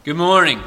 Good morning.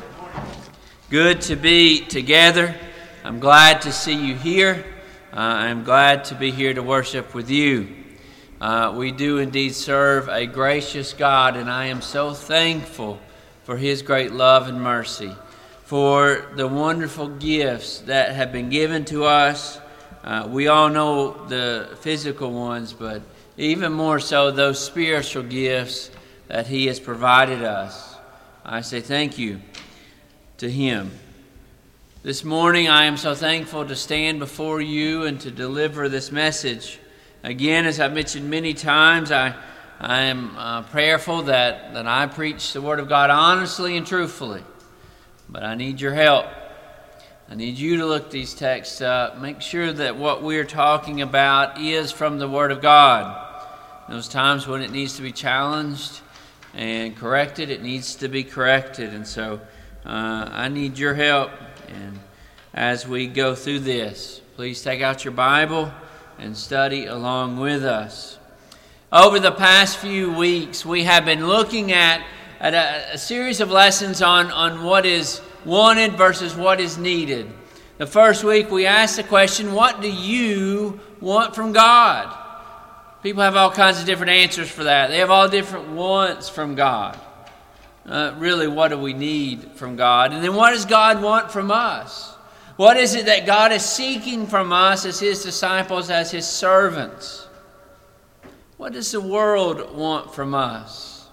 Good to be together. I'm glad to see you here. I'm glad to be here to worship with you. We do indeed serve a gracious God, and I am so thankful for His great love and mercy, for the wonderful gifts that have been given to us. We all know the physical ones, but even more so those spiritual gifts that He has provided us. I say thank you to Him. This morning I am so thankful to stand before you and to deliver this message. Again, as I've mentioned many times, I am prayerful that I preach the Word of God honestly and truthfully. But I need your help. I need you to look these texts up. Make sure that what we're talking about is from the Word of God. Those times when it needs to be challenged and corrected, it needs to be corrected. And so I need your help. And as we go through this, please take out your Bible and study along with us. Over the past few weeks, we have been looking at a series of lessons on what is wanted versus what is needed. The first week, we asked the question, what do you want from God? People have all kinds of different answers for that. They have all different wants from God. Really, what do we need from God? And then what does God want from us? What is it that God is seeking from us as His disciples, as His servants? What does the world want from us?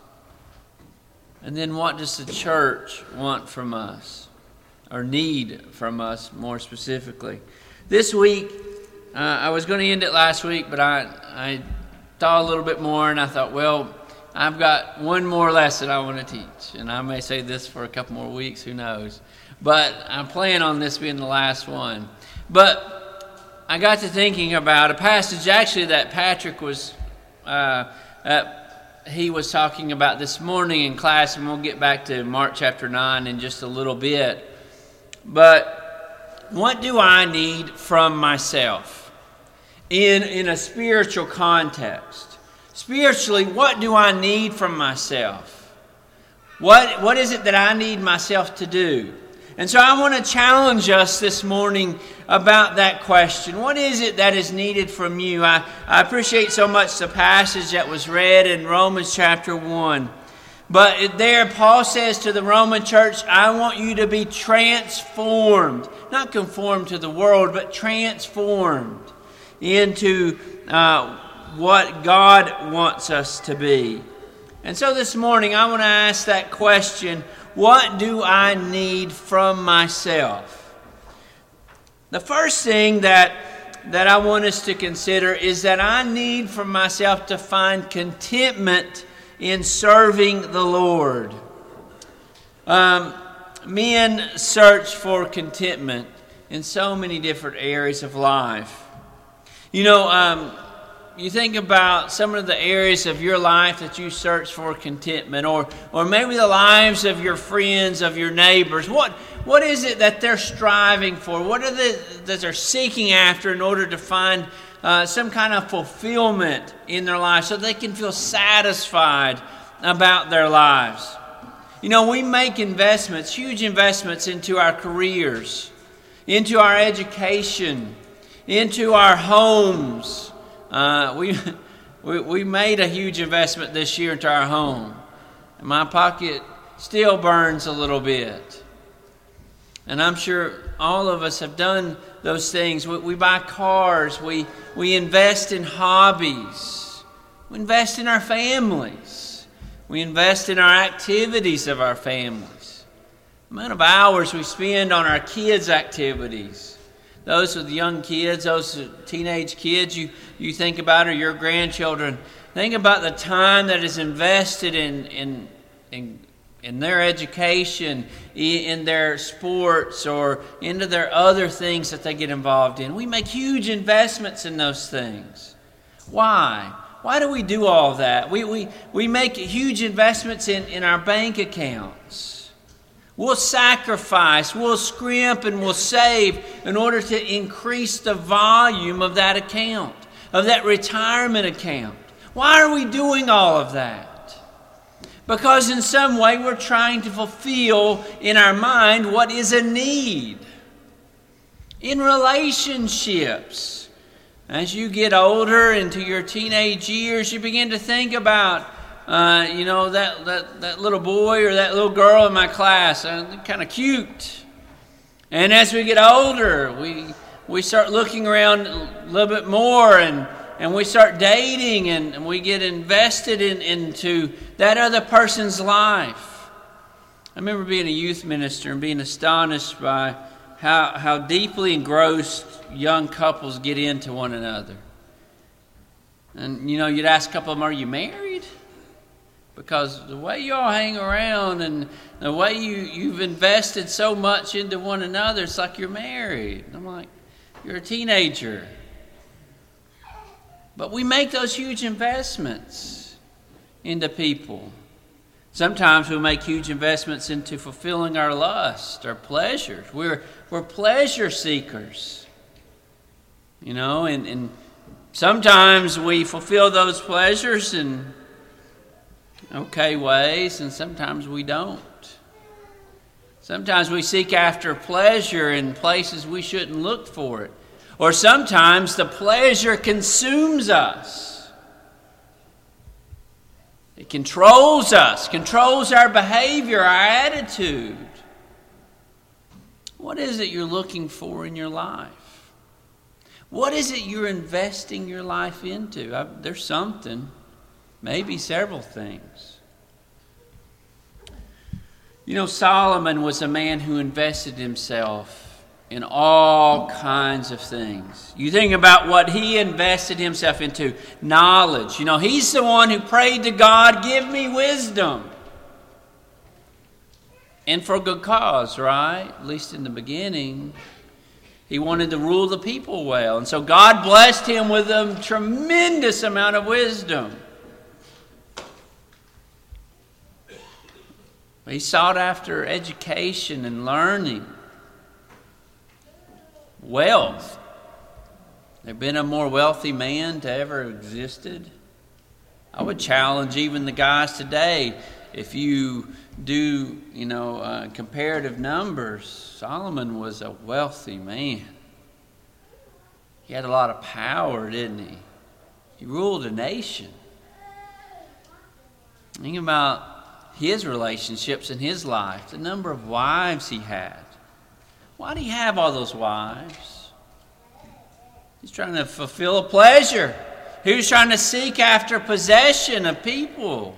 And then what does the church want from us? Or need from us, more specifically? This week, I was going to end it last week, but I thought a little bit more, and I thought, well, I've got one more lesson I want to teach. And I may say this for a couple more weeks, who knows. But I plan on this being the last one. But I got to thinking about a passage actually that Patrick was he was talking about this morning in class, and we'll get back to Mark chapter 9 in just a little bit. But what do I need from myself in a spiritual context? Spiritually, what do I need from myself? What is it that I need myself to do? And so I want to challenge us this morning about that question. What is it that is needed from you? I appreciate so much the passage that was read in Romans chapter 1. But there Paul says to the Roman church, I want you to be transformed. Not conformed to the world, but transformed into what God wants us to be. And so this morning I want to ask that question, what do I need from myself? The first thing that I want us to consider is that I need from myself to find contentment in serving the Lord. Men search for contentment in so many different areas of life. You know, you think about some of the areas of your life that you search for contentment, or maybe the lives of your friends, of your neighbors. What is it that they're striving for? What are that they're seeking after in order to find some kind of fulfillment in their life so they can feel satisfied about their lives? You know, we make investments, huge investments into our careers, into our education, into our homes. We made a huge investment this year into our home. And my pocket still burns a little bit. And I'm sure all of us have done those things. We buy cars. We invest in hobbies. We invest in our families. We invest in our activities of our families. The amount of hours we spend on our kids' activities. Those with young kids, those teenage kids you think about, or your grandchildren. Think about the time that is invested in their education, in their sports, or into their other things that they get involved in. We make huge investments in those things. Why? Why do we do all that? We make huge investments in our bank accounts. We'll sacrifice, we'll scrimp, and we'll save in order to increase the volume of that account, of that retirement account. Why are we doing all of that? Because in some way we're trying to fulfill in our mind what is a need. In relationships, as you get older into your teenage years, you begin to think about, that little boy or that little girl in my class, kind of cute. And as we get older, we start looking around a little bit more, and we start dating, and we get invested into that other person's life. I remember being a youth minister and being astonished by how deeply engrossed young couples get into one another. And, you'd ask a couple of them, are you married? Because the way you all hang around and the way you've invested so much into one another, it's like you're married. And I'm like, you're a teenager. But we make those huge investments into people. Sometimes we make huge investments into fulfilling our lust, our pleasures. We're pleasure seekers. And sometimes we fulfill those pleasures in okay ways, and sometimes we don't. Sometimes we seek after pleasure in places we shouldn't look for it. Or sometimes the pleasure consumes us. It controls us, controls our behavior, our attitude. What is it you're looking for in your life? What is it you're investing your life into? There's something, maybe several things. Solomon was a man who invested himself in all kinds of things. You think about what he invested himself into. Knowledge. He's the one who prayed to God, give me wisdom. And for good cause, right? At least in the beginning. He wanted to rule the people well. And so God blessed him with a tremendous amount of wisdom. He sought after education and learning. Wealth. There been a more wealthy man to ever existed? I would challenge even the guys today, if you do, comparative numbers, Solomon was a wealthy man. He had a lot of power, didn't he? He ruled a nation. Think about his relationships in his life, the number of wives he had. Why did he have all those wives? He's trying to fulfill a pleasure. He was trying to seek after possession of people.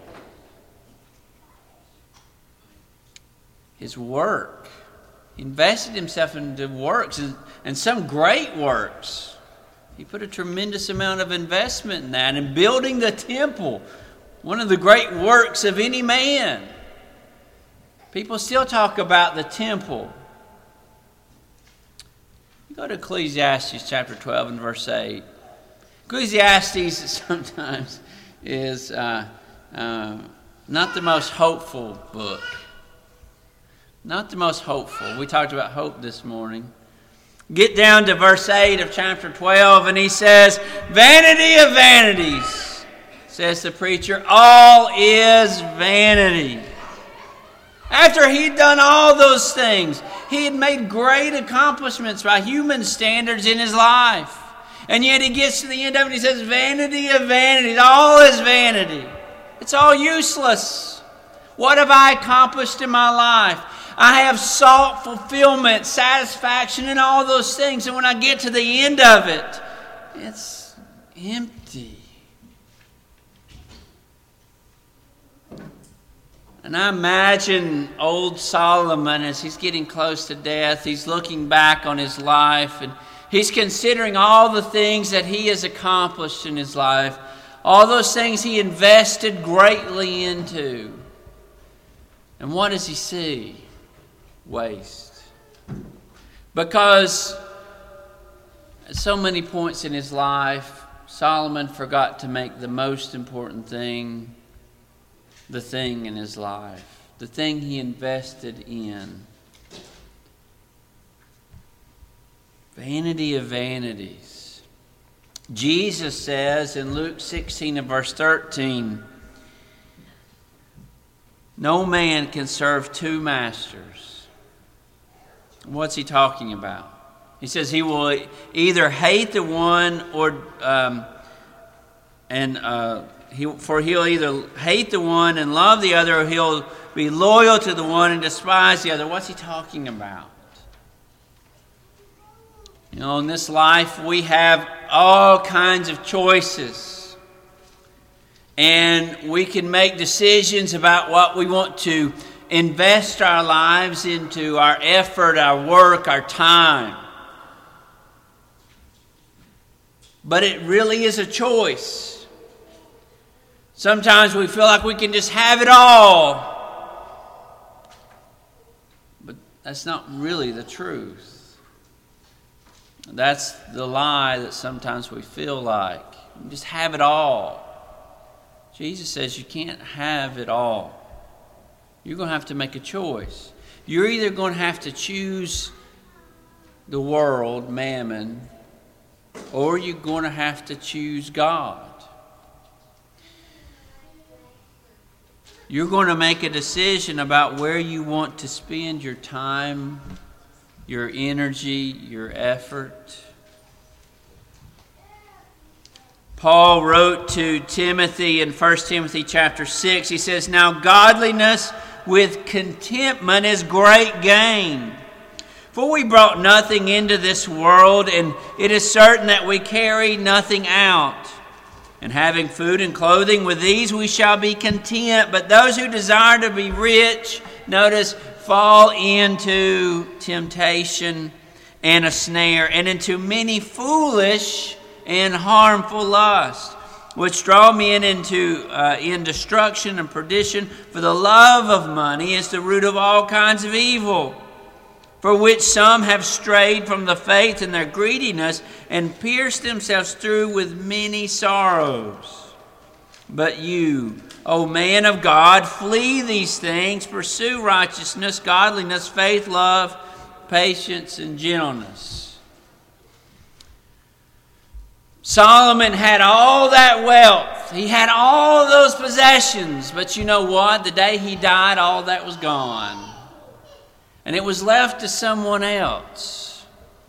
His work. He invested himself into works, and some great works. He put a tremendous amount of investment in that, and building the temple, one of the great works of any man. People still talk about the temple. Go to Ecclesiastes chapter 12 and verse 8. Ecclesiastes sometimes is not the most hopeful book. Not the most hopeful. We talked about hope this morning. Get down to verse 8 of chapter 12 and he says, vanity of vanities, says the preacher, all is vanity. After he'd done all those things, he had made great accomplishments by human standards in his life. And yet he gets to the end of it and he says, vanity of vanities, all is vanity. It's all useless. What have I accomplished in my life? I have sought fulfillment, satisfaction, and all those things. And when I get to the end of it, it's empty. And I imagine old Solomon as he's getting close to death. He's looking back on his life and he's considering all the things that he has accomplished in his life. All those things he invested greatly into. And what does he see? Waste. Because at so many points in his life, Solomon forgot to make the most important thing the thing in his life, the thing he invested in. Vanity of vanities. Jesus says in Luke 16 and verse 13, No man can serve two masters. What's he talking about? He says he will either hate the one he'll either hate the one and love the other, or he'll be loyal to the one and despise the other. What's he talking about? You know, in this life we have all kinds of choices. And we can make decisions about what we want to invest our lives into, our effort, our work, our time. But it really is a choice. Sometimes we feel like we can just have it all. But that's not really the truth. That's the lie that sometimes we feel like. We just have it all. Jesus says you can't have it all. You're going to have to make a choice. You're either going to have to choose the world, mammon, or you're going to have to choose God. You're going to make a decision about where you want to spend your time, your energy, your effort. Paul wrote to Timothy in 1 Timothy chapter 6, he says, "Now godliness with contentment is great gain. For we brought nothing into this world, and it is certain that we carry nothing out. And having food and clothing, with these we shall be content. But those who desire to be rich," notice, "fall into temptation and a snare, and into many foolish and harmful lusts, which draw men into destruction and perdition. For the love of money is the root of all kinds of evil, for which some have strayed from the faith in their greediness, and pierced themselves through with many sorrows. But you, O man of God, flee these things, pursue righteousness, godliness, faith, love, patience, and gentleness." Solomon had all that wealth. He had all those possessions. But you know what? The day he died, all that was gone. And it was left to someone else.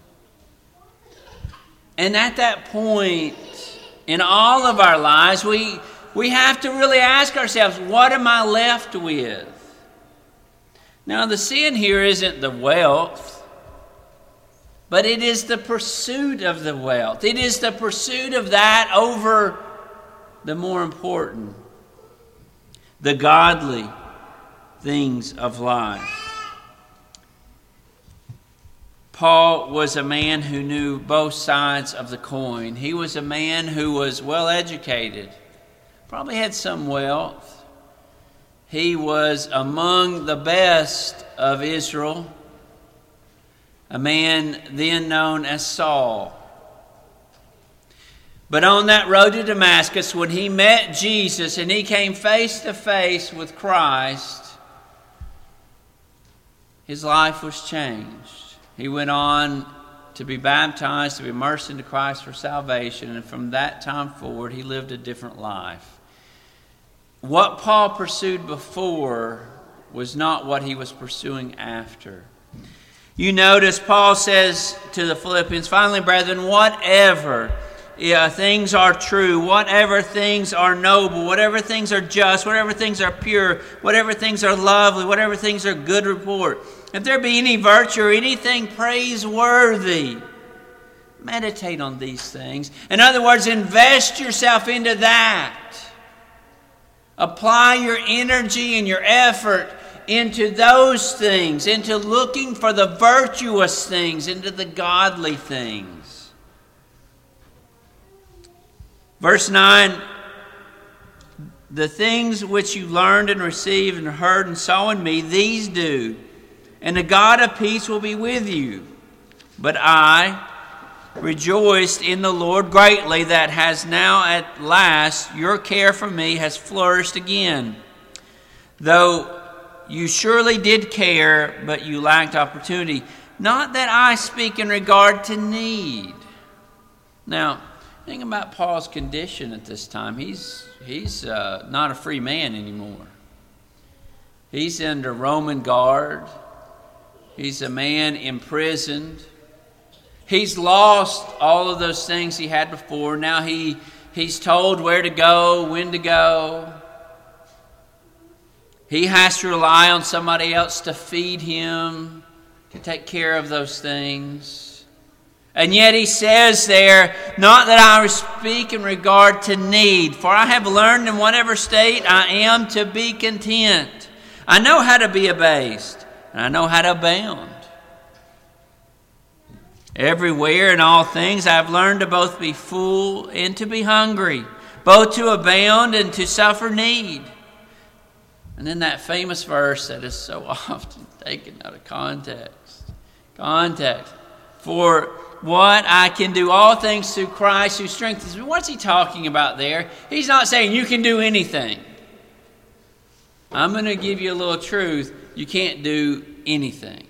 And at that point in all of our lives, we have to really ask ourselves, what am I left with? Now, the sin here isn't the wealth, but it is the pursuit of the wealth. It is the pursuit of that over the more important, the godly things of life. Paul was a man who knew both sides of the coin. He was a man who was well educated, probably had some wealth. He was among the best of Israel, a man then known as Saul. But on that road to Damascus, when he met Jesus and he came face to face with Christ, his life was changed. He went on to be baptized, to be immersed into Christ for salvation, and from that time forward, he lived a different life. What Paul pursued before was not what he was pursuing after. You notice Paul says to the Philippians, "Finally, brethren, whatever things are true, whatever things are noble, whatever things are just, whatever things are pure, whatever things are lovely, whatever things are good report, if there be any virtue or anything praiseworthy, meditate on these things." In other words, invest yourself into that. Apply your energy and your effort into those things, into looking for the virtuous things, into the godly things. Verse 9, "The things which you learned and received and heard and saw in me, these do, and the God of peace will be with you. But I rejoiced in the Lord greatly that has now at last your care for me has flourished again. Though you surely did care, but you lacked opportunity. Not that I speak in regard to need." Now, think about Paul's condition at this time. He's not a free man anymore. He's under Roman guard. He's a man imprisoned. He's lost all of those things he had before. Now he's told where to go, when to go. He has to rely on somebody else to feed him, to take care of those things. And yet he says there, not that I speak in regard to need, for I have learned in whatever state I am to be content. I know how to be abased, and I know how to abound. Everywhere in all things I have learned to both be full and to be hungry, both to abound and to suffer need. And then that famous verse that is so often taken out of context. For what I can do all things through Christ who strengthens me. What's he talking about there? He's not saying you can do anything. I'm going to give you a little truth. You can't do anything.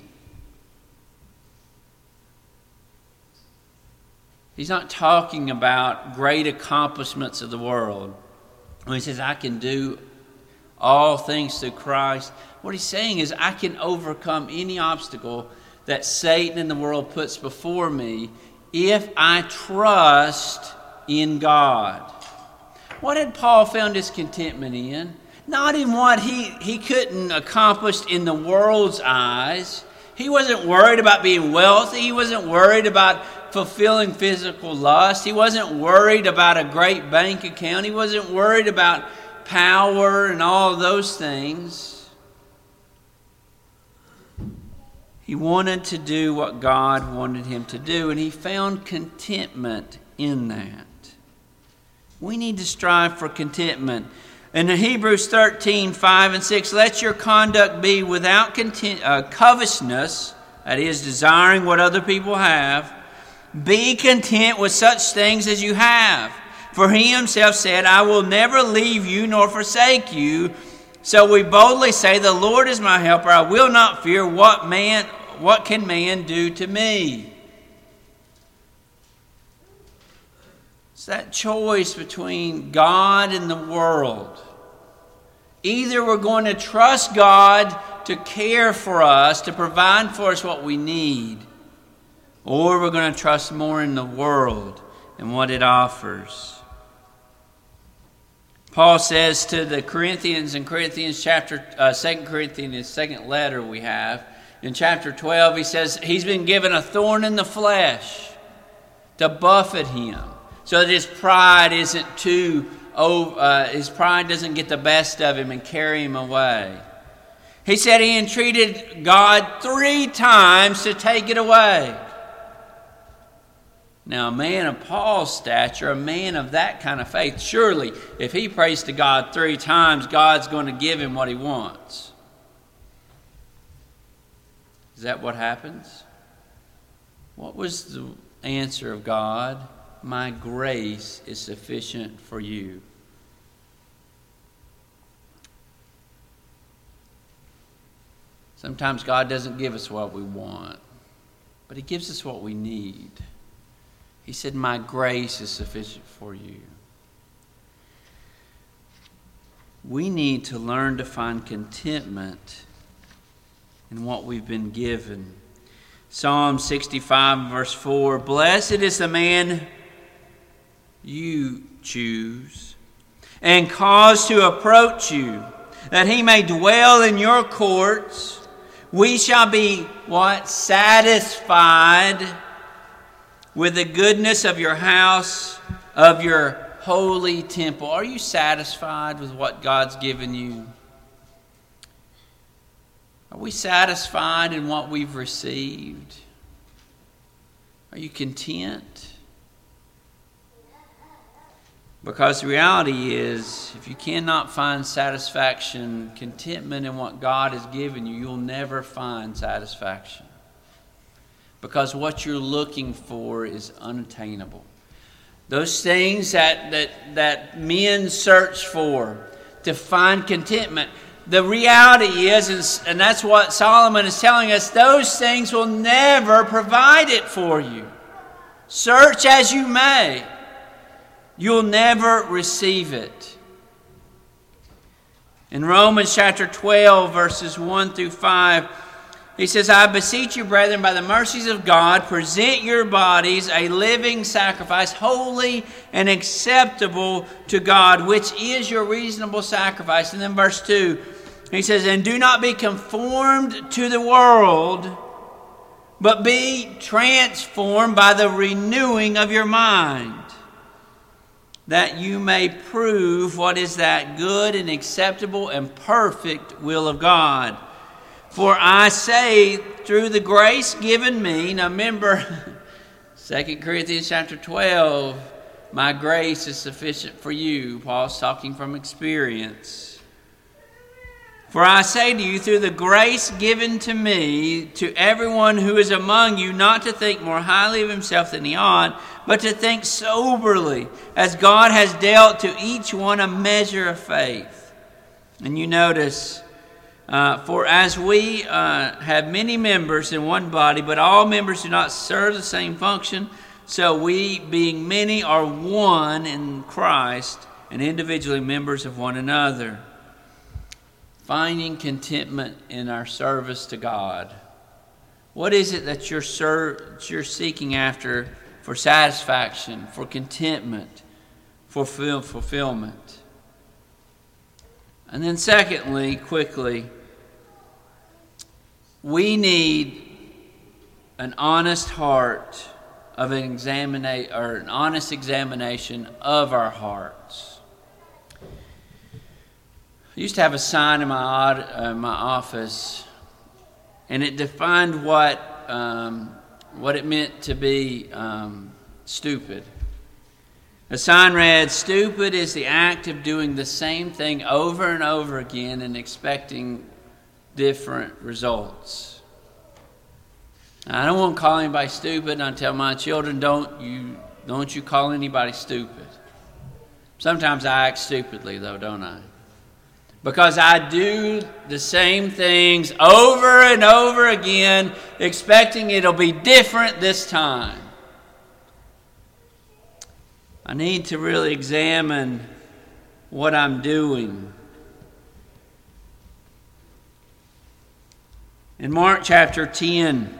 He's not talking about great accomplishments of the world. When he says, I can do all things through Christ, what he's saying is I can overcome any obstacle that Satan and the world puts before me if I trust in God. What had Paul found his contentment in? Not in what he couldn't accomplish in the world's eyes. He wasn't worried about being wealthy. He wasn't worried about fulfilling physical lust. He wasn't worried about a great bank account. He wasn't worried about power and all of those things. He wanted to do what God wanted him to do, and he found contentment in that. We need to strive for contentment. In Hebrews 13, 5 and 6, let your conduct be without covetousness, that is, desiring what other people have. Be content with such things as you have. For he himself said, I will never leave you nor forsake you. So we boldly say, the Lord is my helper. I will not fear what can man do to me. It's that choice between God and the world. Either we're going to trust God to care for us, to provide for us what we need, or we're going to trust more in the world and what it offers. Paul says to the Corinthians in Corinthians chapter 2 Corinthians, second letter we have, in chapter 12, he says he's been given a thorn in the flesh to buffet him, so that his pride doesn't get the best of him and carry him away. He said he entreated God 3 times to take it away. Now, a man of Paul's stature, a man of that kind of faith, surely if he prays to God 3 times, God's going to give him what he wants. Is that what happens? What was the answer of God? My grace is sufficient for you. Sometimes God doesn't give us what we want, but he gives us what we need. He said, my grace is sufficient for you. We need to learn to find contentment in what we've been given. Psalm 65 verse 4, blessed is the man you choose and cause to approach you, that he may dwell in your courts. We shall be what? Satisfied with the goodness of your house, of your holy temple. Are you satisfied with what God's given you? Are we satisfied in what we've received? Are you content? Because the reality is, if you cannot find satisfaction, contentment in what God has given you, you'll never find satisfaction. Because what you're looking for is unattainable. Those things that men search for to find contentment, the reality is, and that's what Solomon is telling us, those things will never provide it for you. Search as you may, you'll never receive it. In Romans chapter 12, verses 1 through 5, he says, I beseech you, brethren, by the mercies of God, present your bodies a living sacrifice, holy and acceptable to God, which is your reasonable sacrifice. And then verse 2, he says, and do not be conformed to the world, but be transformed by the renewing of your mind, that you may prove what is that good and acceptable and perfect will of God. For I say, through the grace given me, now remember, 2 Corinthians chapter 12, my grace is sufficient for you. Paul's talking from experience. For I say to you, through the grace given to me, to everyone who is among you, not to think more highly of himself than he ought, but to think soberly, as God has dealt to each one a measure of faith. And you notice, for as we have many members in one body, but all members do not serve the same function, so we, being many, are one in Christ, and individually members of one another. Finding contentment in our service to God. What is it that you're seeking after for satisfaction, for contentment, for fulfillment? And then secondly, quickly, we need an honest heart of an honest examination of our hearts. I used to have a sign in my office, and it defined what it meant to be stupid. The sign read, "Stupid is the act of doing the same thing over and over again and expecting different results." Now, I don't want to call anybody stupid, and I tell my children, don't you call anybody stupid. Sometimes I act stupidly, though, don't I? Because I do the same things over and over again, expecting it'll be different this time. I need to really examine what I'm doing. In Mark chapter 10,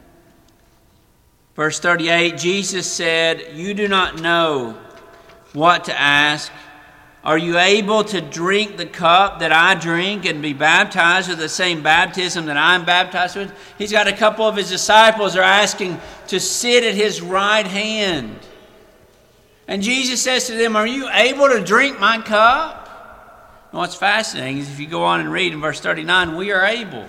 verse 38, Jesus said, "You do not know what to ask. Are you able to drink the cup that I drink and be baptized with the same baptism that I'm baptized with?" He's got a couple of his disciples are asking to sit at his right hand. And Jesus says to them, "Are you able to drink my cup?" And what's fascinating is if you go on and read in verse 39, we are able.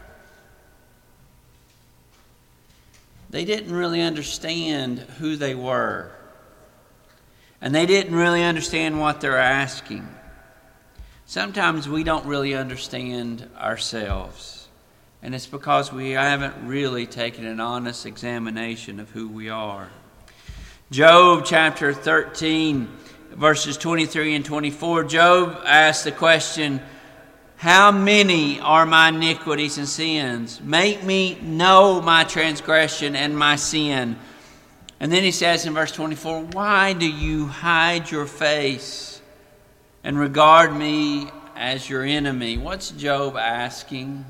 They didn't really understand who they were. And they didn't really understand what they're asking. Sometimes we don't really understand ourselves. And it's because we haven't really taken an honest examination of who we are. Job chapter 13, verses 23 and 24. Job asked the question, "How many are my iniquities and sins? Make me know my transgression and my sin." And then he says in verse 24, "Why do you hide your face and regard me as your enemy?" What's Job asking?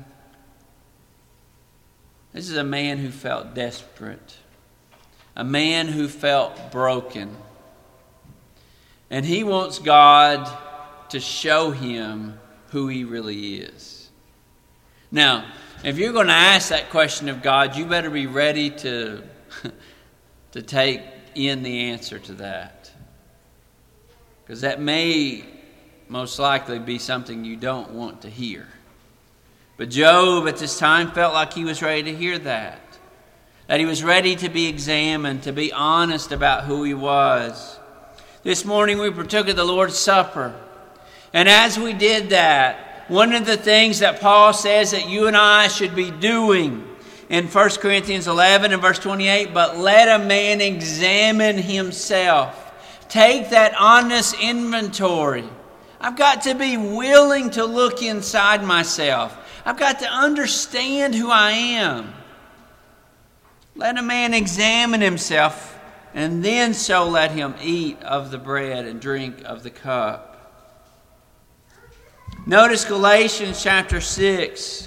This is a man who felt desperate, a man who felt broken. And he wants God to show him who he really is. Now, if you're going to ask that question of God, you better be ready to take in the answer to that. Because that may most likely be something you don't want to hear. But Job at this time felt like he was ready to hear that. That he was ready to be examined, to be honest about who he was. This morning we partook of the Lord's Supper. And as we did that, one of the things that Paul says that you and I should be doing in 1 Corinthians 11 and verse 28, "But let a man examine himself." Take that honest inventory. I've got to be willing to look inside myself. I've got to understand who I am. Let a man examine himself, and then so let him eat of the bread and drink of the cup. Notice Galatians chapter 6.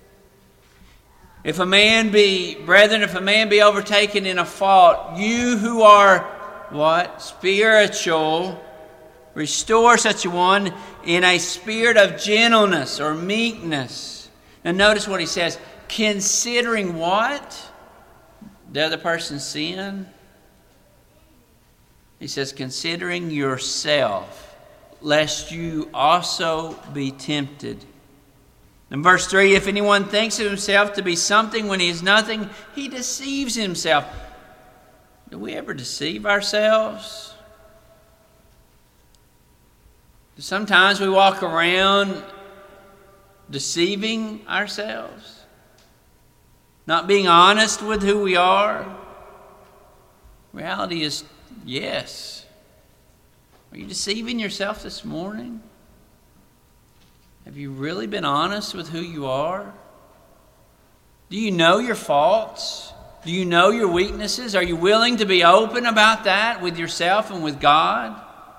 If a man be overtaken in a fault, you who are what? Spiritual, restore such a one in a spirit of gentleness or meekness. Now notice what he says. Considering what? The other person's sin. He says, considering yourself, lest you also be tempted. In verse 3, if anyone thinks of himself to be something when he is nothing, he deceives himself. Do we ever deceive ourselves? Sometimes we walk around deceiving ourselves, not being honest with who we are. Reality is, yes. Are you deceiving yourself this morning? Have you really been honest with who you are? Do you know your faults? Do you know your weaknesses? Are you willing to be open about that with yourself and with God?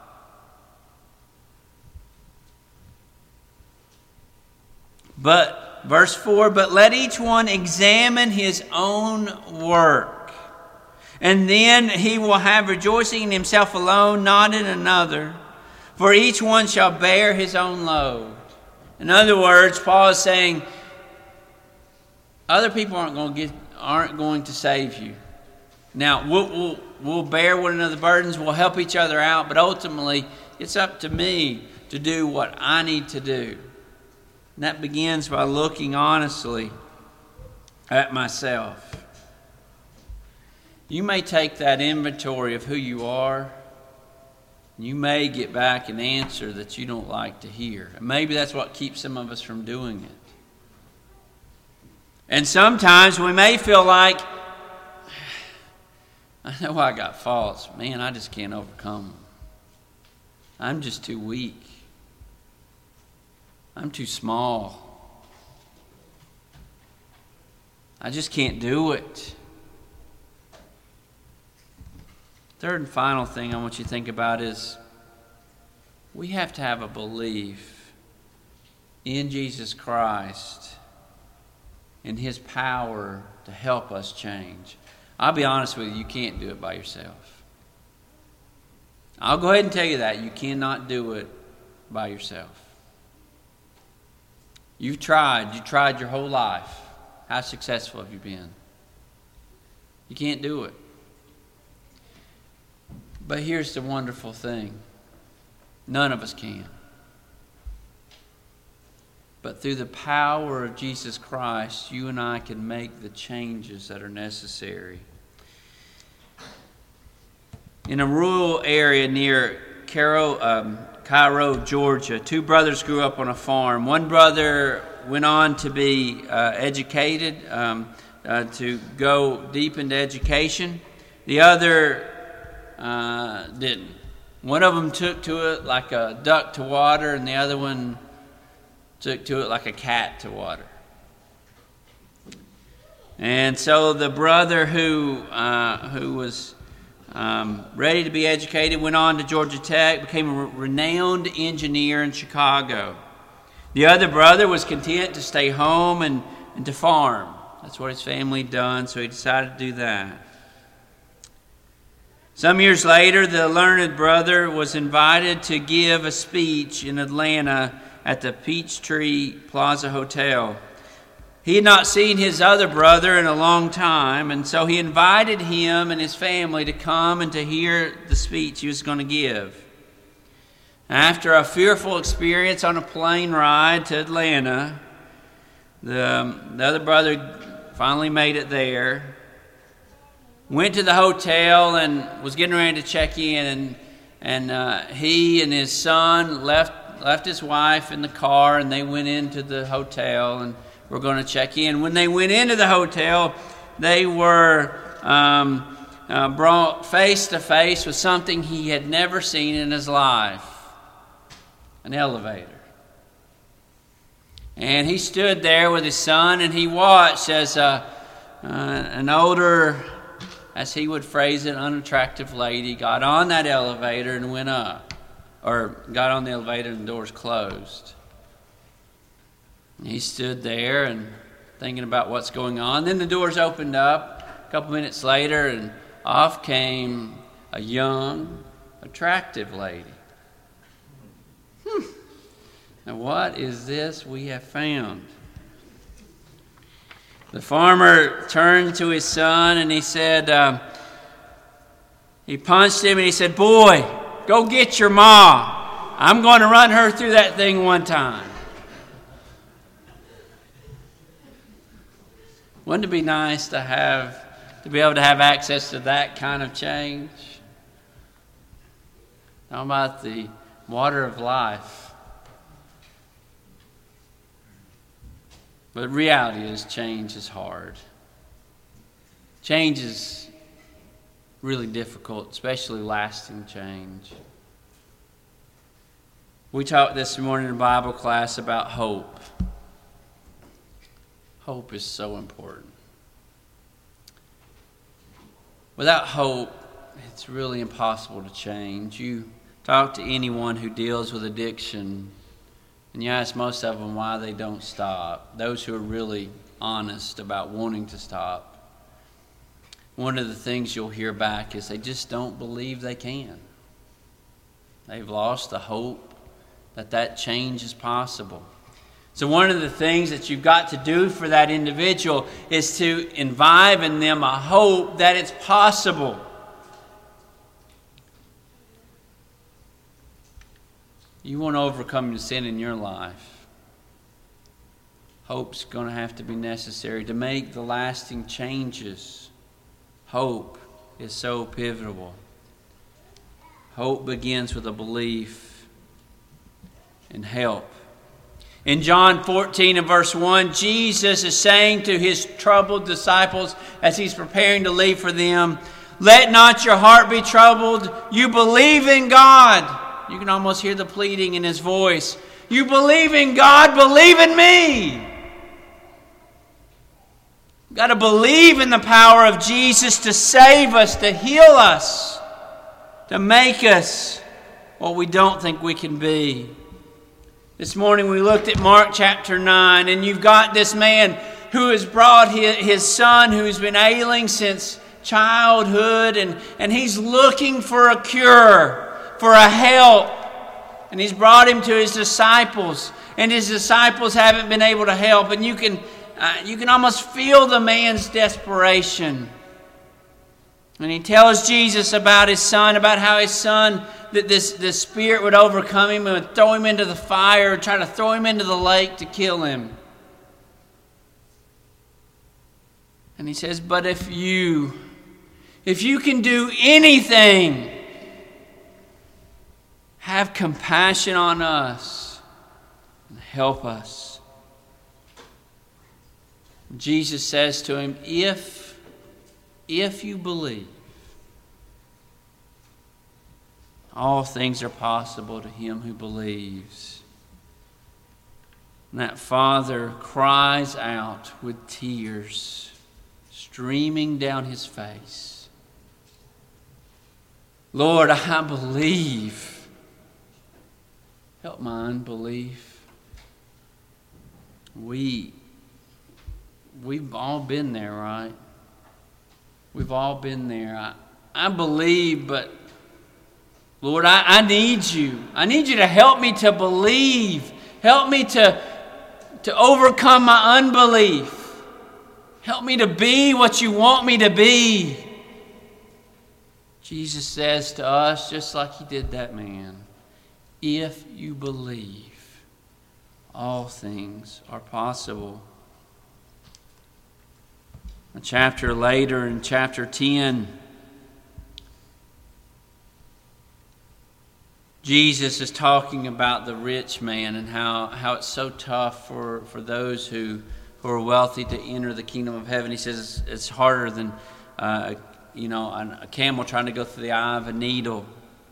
But, verse 4, but let each one examine his own work, and then he will have rejoicing in himself alone, not in another. For each one shall bear his own load. In other words, Paul is saying, other people aren't going to save you. Now, we'll bear one another's burdens, we'll help each other out, but ultimately, it's up to me to do what I need to do. And that begins by looking honestly at myself. You may take that inventory of who you are, and you may get back an answer that you don't like to hear. And maybe that's what keeps some of us from doing it. And sometimes we may feel like, I know I got faults. Man, I just can't overcome them. I'm just too weak. I'm too small. I just can't do it. Third and final thing I want you to think about is we have to have a belief in Jesus Christ and His power to help us change. I'll be honest with you, you can't do it by yourself. I'll go ahead and tell you that. You cannot do it by yourself. You've tried. You tried your whole life. How successful have you been? You can't do it. But here's the wonderful thing. None of us can. But through the power of Jesus Christ, you and I can make the changes that are necessary. In a rural area near Cairo, Georgia, two brothers grew up on a farm. One brother went on to be educated, to go deep into education. The other didn't. One of them took to it like a duck to water, and the other one took to it like a cat to water. And so the brother who was ready to be educated went on to Georgia Tech, became a renowned engineer in Chicago. The other brother was content to stay home and to farm. That's what his family had done, so he decided to do that. Some years later, the learned brother was invited to give a speech in Atlanta at the Peachtree Plaza Hotel. He had not seen his other brother in a long time, and so he invited him and his family to come and to hear the speech he was going to give. After a fearful experience on a plane ride to Atlanta, the other brother finally made it there, went to the hotel and was getting ready to check in, and he and his son left his wife in the car, and they went into the hotel and were going to check in. When they went into the hotel, they were brought face to face with something he had never seen in his life. An elevator. And he stood there with his son, and he watched as an older, as he would phrase it, unattractive lady got on that elevator and went up. Or got on the elevator and the doors closed. And he stood there and thinking about what's going on. Then the doors opened up a couple minutes later, and off came a young, attractive lady. Now what is this we have found? The farmer turned to his son and he said, he punched him and he said, "Boy, go get your ma. I'm going to run her through that thing one time." Wouldn't it be nice to be able to have access to that kind of change? How about the water of life? But reality is change is hard. Change is really difficult, especially lasting change. We talked this morning in Bible class about hope. Hope is so important. Without hope, it's really impossible to change. You talk to anyone who deals with addiction, and you ask most of them why they don't stop. Those who are really honest about wanting to stop. One of the things you'll hear back is they just don't believe they can. They've lost the hope that change is possible. So one of the things that you've got to do for that individual is to imbibe in them a hope that it's possible. You want to overcome the sin in your life. Hope's going to have to be necessary to make the lasting changes. Hope is so pivotal. Hope begins with a belief in help. In John 14 and verse 1, Jesus is saying to his troubled disciples as he's preparing to leave for them, "Let not your heart be troubled. You believe in God." You can almost hear the pleading in his voice. You believe in God, believe in me. You've got to believe in the power of Jesus to save us, to heal us, to make us what we don't think we can be. This morning we looked at Mark chapter 9, and you've got this man who has brought his son who's been ailing since childhood, and he's looking for a cure, for a help. And he's brought him to his disciples, and his disciples haven't been able to help. And you can almost feel the man's desperation. And he tells Jesus about his son, about how his son, that this spirit would overcome him and would throw him into the fire, try to throw him into the lake to kill him. And he says, "But if you can do anything, have compassion on us and help us." Jesus says to him, if you believe, all things are possible to him who believes. And that father cries out with tears streaming down his face, "Lord, I believe. Help my unbelief." We've all been there, right? We've all been there. I believe, but Lord, I need you. I need you to help me to believe. Help me to overcome my unbelief. Help me to be what you want me to be. Jesus says to us, just like he did that man, if you believe, all things are possible. A chapter later, in chapter 10, Jesus is talking about the rich man and how it's so tough for those who are wealthy to enter the kingdom of heaven. He says it's harder than a camel trying to go through the eye of a needle.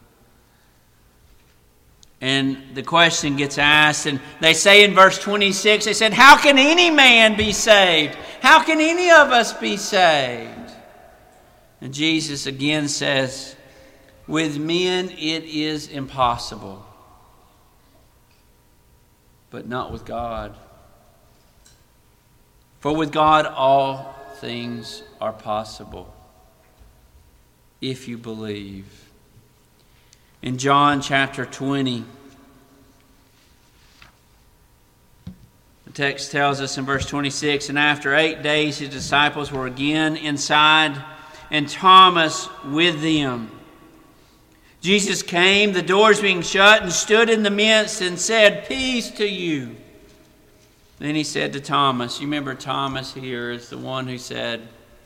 And the question gets asked, and they say in verse 26, they said, "How can any man be saved? How can any of us be saved?" And Jesus again says, "With men it is impossible, but not with God." For with God all things are possible if you believe. In John chapter 20, the text tells us in verse 26, and after 8 days his disciples were again inside, and Thomas with them. Jesus came, the doors being shut, and stood in the midst and said, "Peace to you." Then he said to Thomas, you remember Thomas here is the one who said,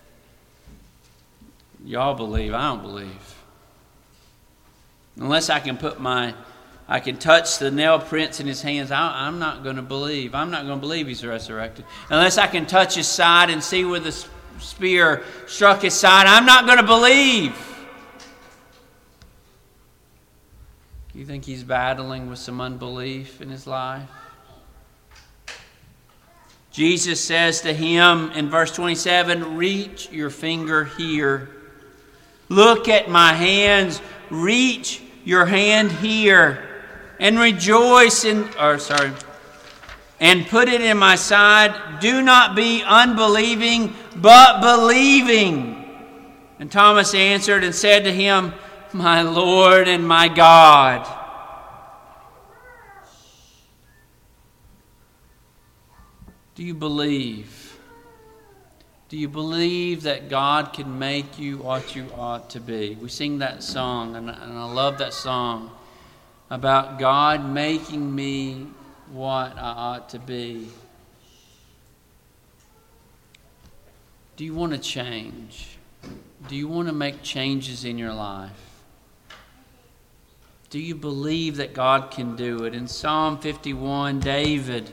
y'all believe, I don't believe. Unless I can I can touch the nail prints in his hands, I'm not going to believe. I'm not going to believe he's resurrected. Unless I can touch his side and see where the spear struck his side, I'm not going to believe. Do you think he's battling with some unbelief in his life? Jesus says to him in verse 27, reach your finger here. Look at my hands. Reach your hand here. And rejoice and put it in my side. Do not be unbelieving, but believing. And Thomas answered and said to him, my Lord and my God. Do you believe? Do you believe that God can make you what you ought to be? We sing that song, and I love that song about God making me what I ought to be. Do you want to change? Do you want to make changes in your life? Do you believe that God can do it? In Psalm 51, David,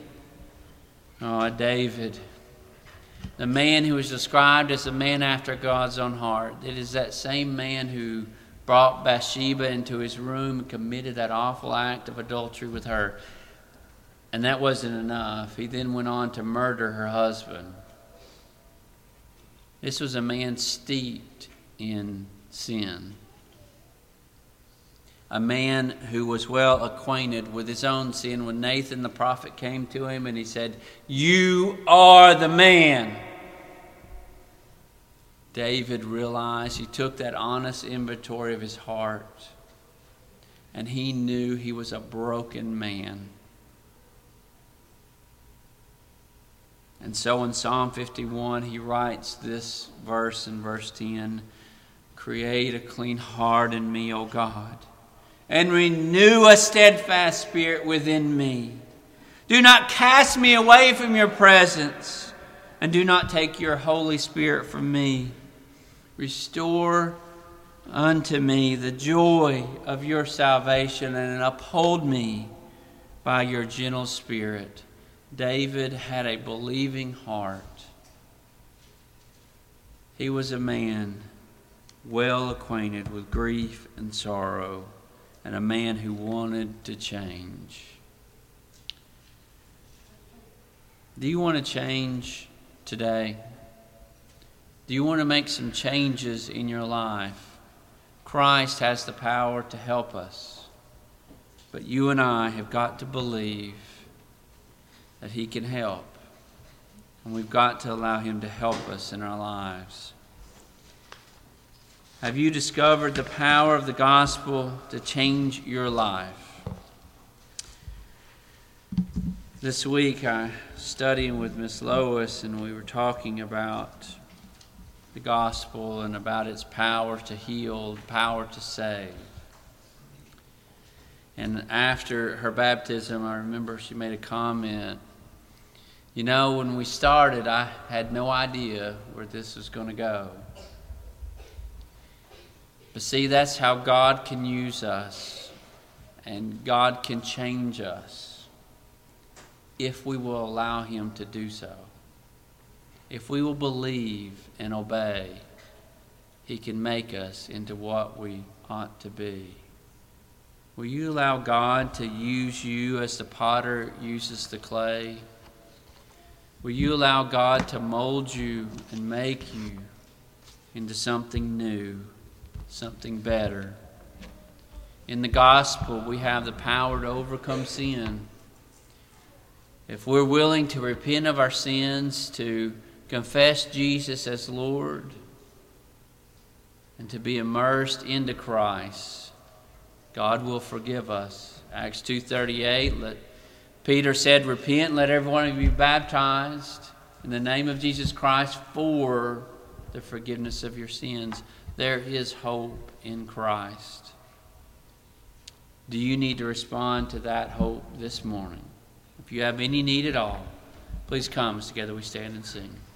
the man who is described as a man after God's own heart. It is that same man who brought Bathsheba into his room and committed that awful act of adultery with her. And that wasn't enough. He then went on to murder her husband. This was a man steeped in sin. A man who was well acquainted with his own sin. When Nathan the prophet came to him and he said, you are the man. David realized, he took that honest inventory of his heart, and he knew he was a broken man. And so in Psalm 51, he writes this verse in verse 10, create a clean heart in me, O God, and renew a steadfast spirit within me. Do not cast me away from your presence, and do not take your Holy Spirit from me. Restore unto me the joy of your salvation, and uphold me by your gentle spirit. David had a believing heart. He was a man well acquainted with grief and sorrow, and a man who wanted to change. Do you want to change today? Do you want to make some changes in your life? Christ has the power to help us, but you and I have got to believe that he can help, and we've got to allow him to help us in our lives. Have you discovered the power of the gospel to change your life? This week I was studying with Miss Lois, and we were talking about the gospel and about its power to heal, power to save. And after her baptism, I remember she made a comment. You know, when we started, I had no idea where this was going to go. But see, that's how God can use us, and God can change us if we will allow him to do so. If we will believe and obey, he can make us into what we ought to be. Will you allow God to use you as the potter uses the clay? Will you allow God to mold you and make you into something new, something better? In the gospel, we have the power to overcome sin. If we're willing to repent of our sins, to confess Jesus as Lord, and to be immersed into Christ, God will forgive us. Acts 2:38, Peter said, repent, let every one of you be baptized in the name of Jesus Christ for the forgiveness of your sins. There is hope in Christ. Do you need to respond to that hope this morning? If you have any need at all, please come as together we stand and sing.